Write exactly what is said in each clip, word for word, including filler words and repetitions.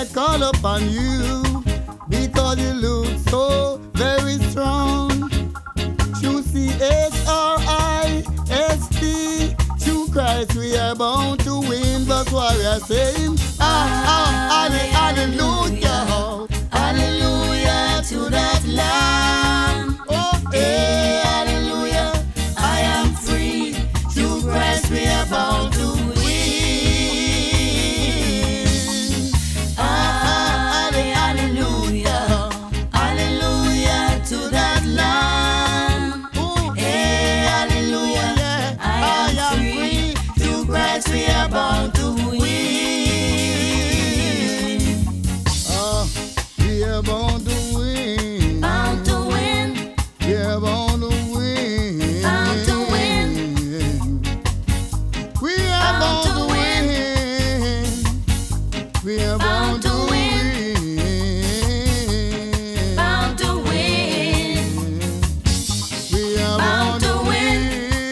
call upon you because you look so very strong. Through C H R I S T, through Christ we are bound to win. That's why we are saying, ah, ah, hallelujah, hallelujah to that Lamb. Oh, hey, hallelujah, I am free. Through Christ we are bound to win. Ah, hallelujah, hallelujah to that Lamb. Oh, hey, hallelujah, I am free. Through Christ we are bound to win. Ah, we are bound to win. Bound to win. We are bound to win. Bound to win. We are bound to win. We are bound to win. Bound to win. We are bound to win.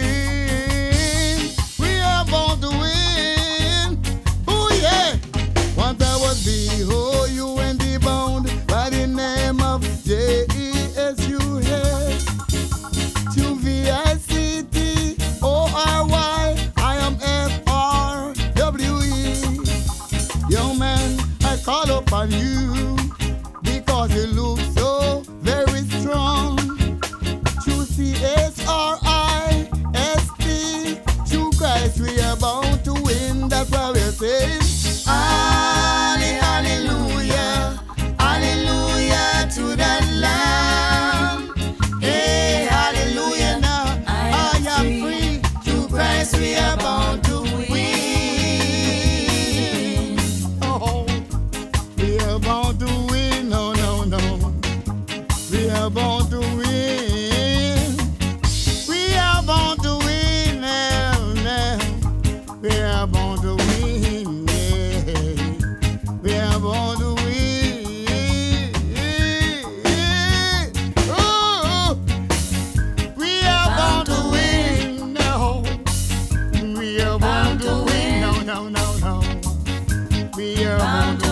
We are bound to win. Oh yeah. Once I was behold you and be bound by the name of J E S U S. To V I C T O R Y, I am F R W E. Young man, I call upon you because you look so very strong. Through C H R I S T, through Christ we are bound to win. That's why we're saying, Halle- hallelujah, hallelujah to that Lamb. Hey, hallelujah now, I am free. Through Christ we are bound to win. Oh, we are bound to win. No, no, no. We are bound to win. We are bound to win now, now. We are bound to win. Yeah. We are bound to win. Oh, we are bound to win. No, we are bound to win. No, no, no, no. We are bound to